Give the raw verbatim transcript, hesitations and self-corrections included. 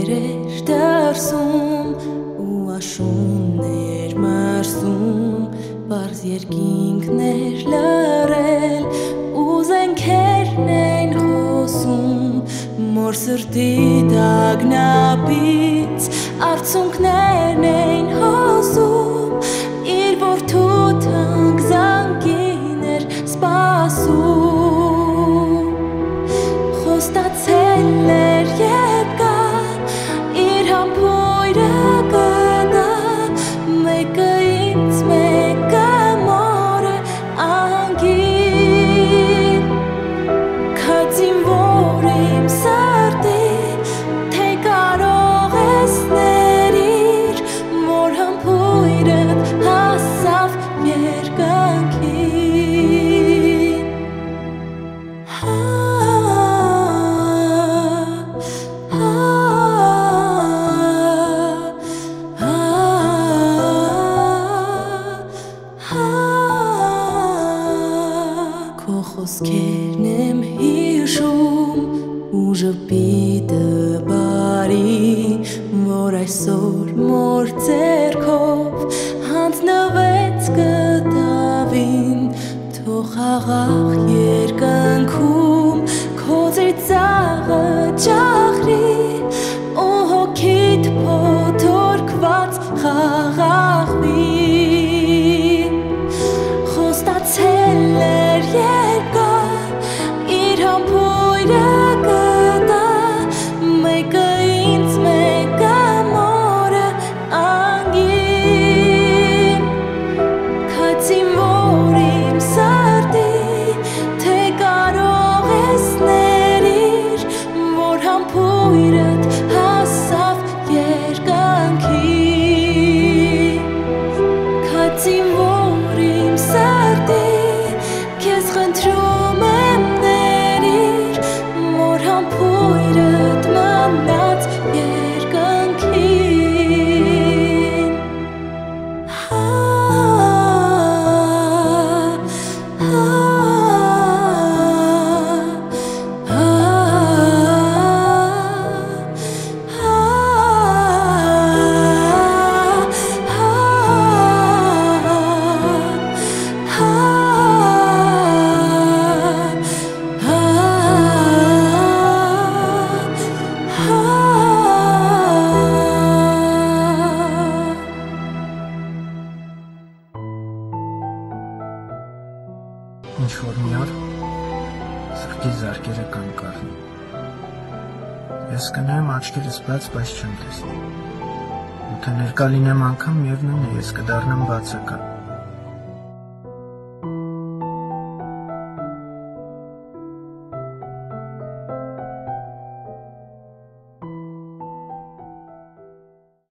էր դրսում ու աշուններ մրսում Պարզ երկինքներ լրել ու զենքերն են խոսում Մոր սրտի դագնապից արցունքներն են հոսում Իր որդու թանկ զանգին էր սպասում Խոստացել էր երբ գա իր համբույրը կտա Մեկը ինձ մեկը մորը անգին Քացին որ իմ սրտի թե կարող ես ներիր Որ համբույրըդ հասավ երկնքին Քո խոսքերն եմ հիշում ու ժպիտը բարի Որ այսօր մոր ձեռքով հանձնվեց կտավին Թող խաղաղ երկնքում քո ծիծաղը ջախրի Ու հոգիդ փոթորկված խաղաղվի Խոստացել էր երբ գա իր համբույրը կտա Մեկը ինձ մեկը մորը անգին Քացին որ իմ սրտի թե կարող ես ներիր Որ համբույրըդ հասավ երկնքին Քացին որ իմ սրտի Քեզ խնդրում եմ ներիր Որ համբույրըդ մնաց երկնքին Ինչ-որ մի օր սրտի զարկերը կանգառն Ես կնայեմ աչքերս բաց, բայց չեմ տեսնի Ու թե ներկա լինեմ անգամ միևնույն է ես կդառնամ բացակա